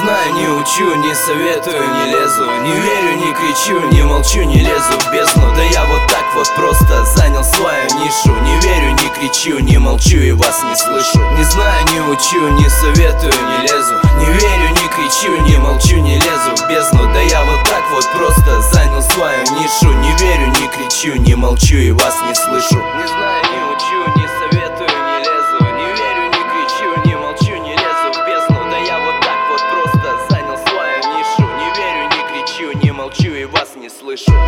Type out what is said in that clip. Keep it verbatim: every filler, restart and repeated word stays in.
знаю, не учу, не советую, не лезу, не верю, не кричу, не молчу, не лезу в бездну. Да я вот так вот просто занял свою нишу. Не верю, не кричу, не молчу и вас не слышу. Не знаю, не учу, не советую, не лезу, не верю, не кричу, не молчу, не лезу в бездну. Да я вот так вот просто занял свою нишу. Не верю, не кричу, не молчу и вас не слышу.